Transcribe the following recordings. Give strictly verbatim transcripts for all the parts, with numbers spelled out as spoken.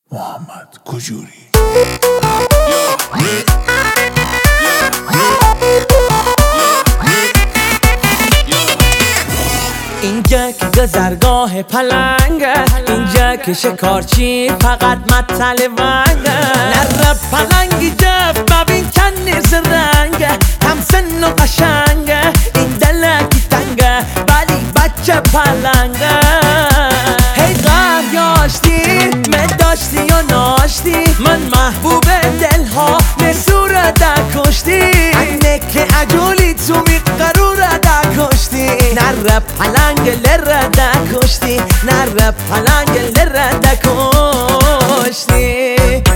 محمد کجوری. اینجا که گذرگاه پلنگه، اینجا که شکارچی فقط مطل ونگه. نره پلنگی جف ببین چند زرنگه، هم سن و قشنگه، این دلکی تنگه ولی بچه پلنگه. هی غر یاشتی مداشتی و ناشتی، من محبوب دلها نسوره در کشتی. اینه که عجولی تو میقروره در کشتی. نره پلنگ لره در کشتی، نره پلنگ لره در کشتی.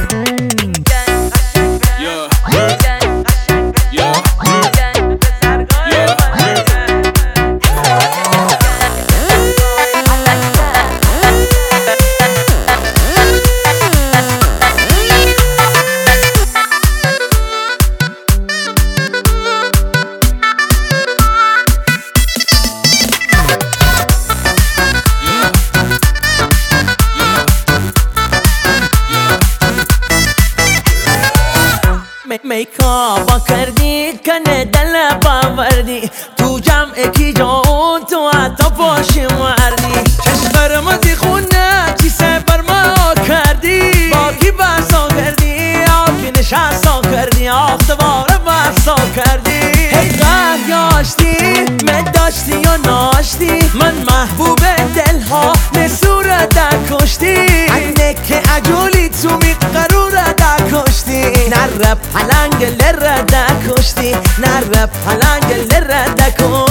میکاپا کردی کنه دل باوردی، تو جمع کی جاون تو عطا پاش مردی. چشم قرمزی خونه کیسه بر ما کردی، با کی بحثا کردی آکی نشستا کردی، آخ دوباره بحثا کردی. هی غر یاشتی مداشتی و ناشتی، من محبوب دلها نسوره در کشتی. اینه که عجولی تو میقروره در کشتی. نره پلنگ لره در کشتی، نره پلنگ لره در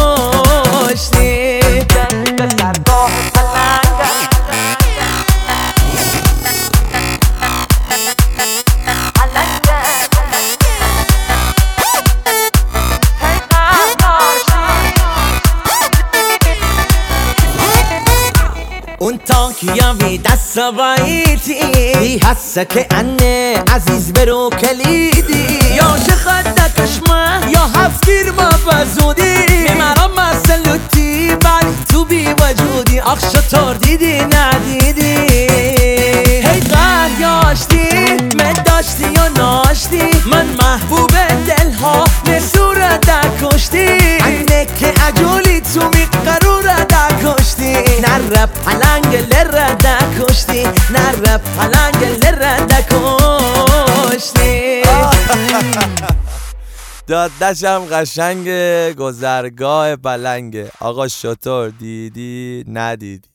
کشتی. گذرگاه پلنگ اون تاکیا بی دست باییتی، حسه که انه عزیز برو کلیدی. یا چه خد کشمه یا هفگیر ما بزودی، میمرم مسلوتی ولی تو بی وجودی. آخ شطور دیدی ندیدی. هی غر یاشتی مداشتی و ناشتی، من محبوب دلها نسوره در کشتی. اینه که عجولی تو میقروره در کشتی. نره پلنگ لره در کشتی، نره پلنگ لره در کشتی. دادشم قشنگه، گذرگاه پلنگه. آقا شطور دیدی ندیدی.